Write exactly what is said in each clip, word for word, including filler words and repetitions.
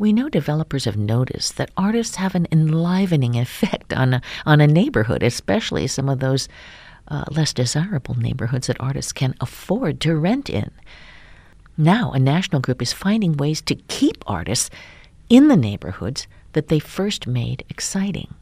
We know developers have noticed that artists have an enlivening effect on a, on a neighborhood, especially some of those uh, less desirable neighborhoods that artists can afford to rent in. Now, a national group is finding ways to keep artists in the neighborhoods that they first made exciting.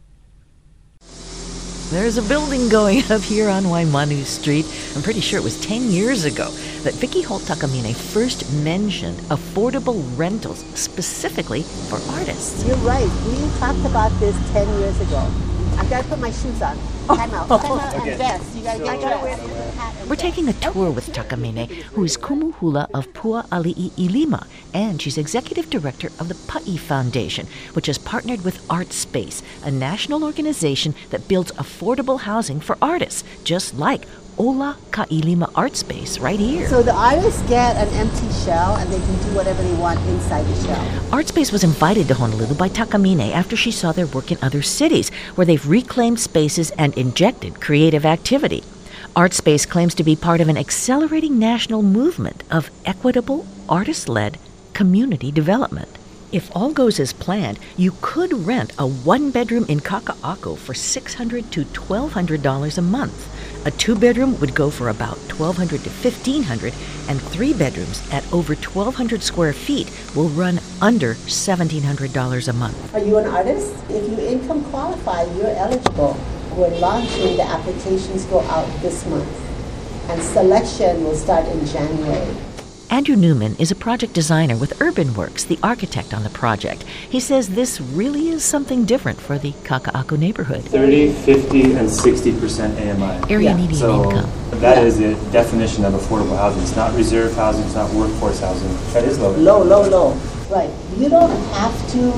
There's a building going up here on Waimanu Street. I'm pretty sure it was ten years ago that Vicky Holt Takamine first mentioned affordable rentals specifically for artists. You're right. We talked about this ten years ago. I gotta put my shoes on. Time out. Time out and vest. You gotta So- get dressed. We're taking a tour with Takamine, who is Kumuhula of Pua Ali'i Ilima, and she's executive director of the Pa'i Foundation, which has partnered with ArtSpace, a national organization that builds affordable housing for artists, just like Ola Ka'ilima Art Space right here. So the artists get an empty shell and they can do whatever they want inside the shell. ArtSpace was invited to Honolulu by Takamine after she saw their work in other cities, where they've reclaimed spaces and injected creative activity. ArtSpace claims to be part of an accelerating national movement of equitable, artist-led community development. If all goes as planned, you could rent a one-bedroom in Kaka'ako for six hundred to twelve hundred dollars a month. A two-bedroom would go for about twelve hundred to fifteen hundred, and three bedrooms at over twelve hundred square feet will run under seventeen hundred dollars a month. Are you an artist? If you income qualify, you're eligible. We're launching, the applications go out this month, and selection will start in January. Andrew Newman is a project designer with UrbanWorks, the architect on the project. He says this really is something different for the Kaka'ako neighborhood. thirty, fifty, and sixty percent A M I. Area Yeah. median So income. that Yeah. is the definition of affordable housing. It's not reserve housing, it's not workforce housing. That is low. Low, low, low. Right. You don't have to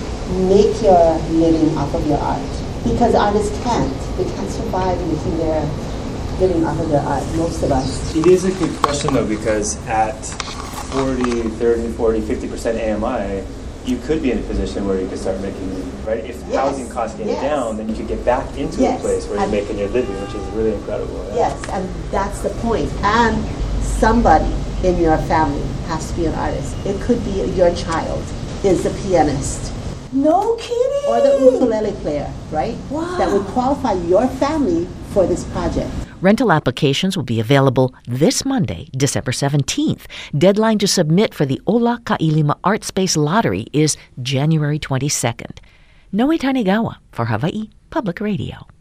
make your living off of your art, because artists can't. They can't survive making their living off of their art, most of us. It is a good question though, because at forty, thirty, forty, fifty percent A M I, you could be in a position where you could start making, right? If Yes. housing costs get Yes. down, then you could get back into Yes. a place where you're And- making your living, which is really incredible. yeah. Yes, and that's the point. And somebody in your family has to be an artist. It could be your child is a pianist. No kidding! Or the ukulele player, right? Wow. That would qualify your family for this project. Rental applications will be available this Monday, December seventeenth. Deadline to submit for the Ola Ka'ilima Art Space Lottery is January twenty-second. Noe Tanigawa for Hawaii Public Radio.